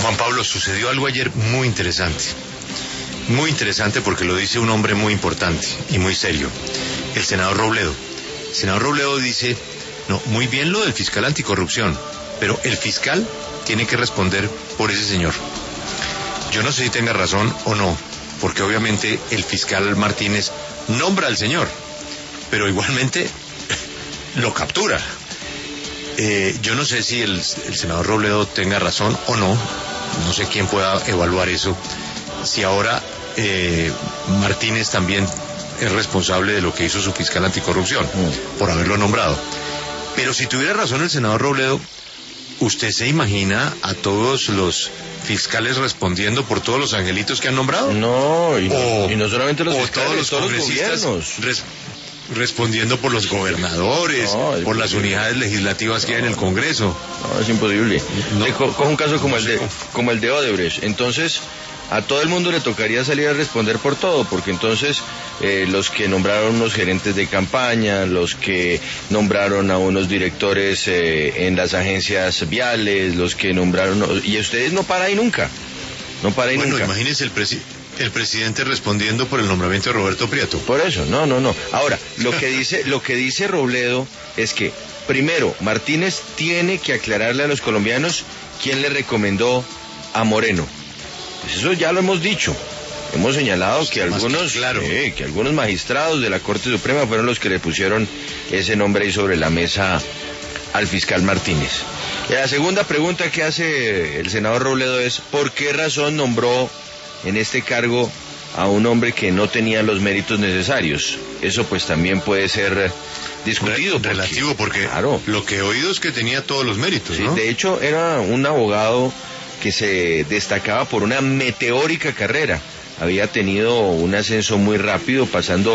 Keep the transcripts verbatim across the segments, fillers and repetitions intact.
Juan Pablo, sucedió algo ayer muy interesante. Muy interesante porque lo dice un hombre muy importante y muy serio, el senador Robledo. El senador Robledo dice, no, muy bien lo del fiscal anticorrupción, pero el fiscal tiene que responder por ese señor. Yo no sé si tenga razón o no, porque obviamente el fiscal Martínez nombra al señor, pero igualmente lo captura. Eh, yo no sé si el, el senador Robledo tenga razón o no, no sé quién pueda evaluar eso, si ahora eh, Martínez también es responsable de lo que hizo su fiscal anticorrupción, mm. por haberlo nombrado. Pero si tuviera razón el senador Robledo, ¿usted se imagina a todos los fiscales respondiendo por todos los angelitos que han nombrado? No, y, o, y no solamente los o fiscales, todos los todos los congresistas gobiernos. Res, respondiendo por los gobernadores, no, por las unidades legislativas que hay en el Congreso. No, es imposible. No, Co coge un caso como, no el de, como el de Odebrecht. Entonces, a todo el mundo le tocaría salir a responder por todo, porque entonces eh, los que nombraron unos gerentes de campaña, los que nombraron a unos directores eh, en las agencias viales, los que nombraron... Y ustedes no paran ahí nunca. No paran ahí bueno, nunca. Bueno, imagínese el presidente. El presidente respondiendo por el nombramiento de Roberto Prieto. Por eso, no, no, no. Ahora, lo que dice, lo que dice Robledo es que, primero, Martínez tiene que aclararle a los colombianos quién le recomendó a Moreno. Pues eso ya lo hemos dicho. Hemos señalado que algunos, claro. eh, que algunos magistrados de la Corte Suprema fueron los que le pusieron ese nombre ahí sobre la mesa al fiscal Martínez. La segunda pregunta que hace el senador Robledo es, ¿por qué razón nombró en este cargo a un hombre que no tenía los méritos necesarios? Eso pues también puede ser discutido. Re relativo, porque, porque claro, lo que he oído es que tenía todos los méritos, sí, ¿no? De hecho, era un abogado que se destacaba por una meteórica carrera. Había tenido un ascenso muy rápido, pasando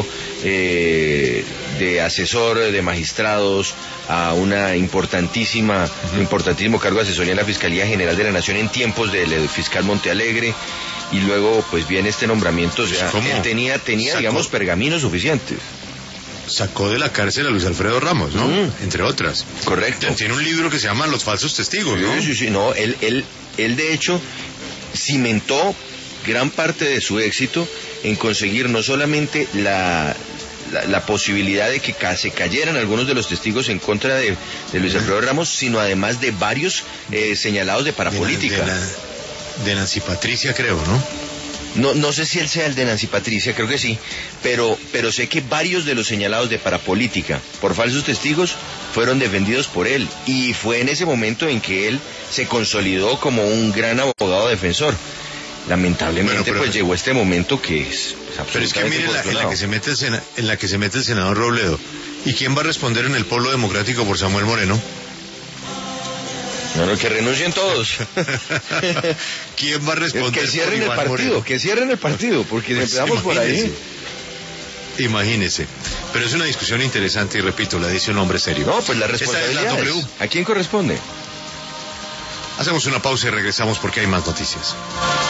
eh, de asesor de magistrados a una importantísima, uh-huh. un importantísimo cargo de asesoría en la Fiscalía General de la Nación en tiempos del, del fiscal Montealegre. Y luego, pues viene este nombramiento, o sea, él tenía, tenía digamos, pergaminos suficientes. Sacó de la cárcel a Luis Alfredo Ramos, ¿no? Mm. Entre otras. Correcto. Tiene un libro que se llama Los falsos testigos, ¿no? Sí, sí, sí, no, él, él, él de hecho cimentó gran parte de su éxito en conseguir no solamente la, la, la posibilidad de que se cayeran algunos de los testigos en contra de, de Luis Alfredo Ramos, sino además de varios eh, señalados de parapolítica. De, la, de, la, de Nancy Patricia, creo, ¿no? No, no sé si él sea el de Nancy Patricia, creo que sí, pero, pero sé que varios de los señalados de parapolítica por falsos testigos fueron defendidos por él, y fue en ese momento en que él se consolidó como un gran abogado defensor. Lamentablemente, bueno, pero, pues llegó este momento que es, es absolutamente. Pero es que mire la, en la que se mete el sena, en la que se mete el senador Robledo. ¿Y quién va a responder en el Polo Democrático por Samuel Moreno? No, no, que renuncien todos. ¿Quién va a responder? Que cierren el partido, Moreno? que cierren el partido, porque pues empezamos por ahí. Imagínese. Pero es una discusión interesante y repito, la dice un hombre serio. No, pues la responsabilidad. Es ¿A quién corresponde? Hacemos una pausa y regresamos porque hay más noticias.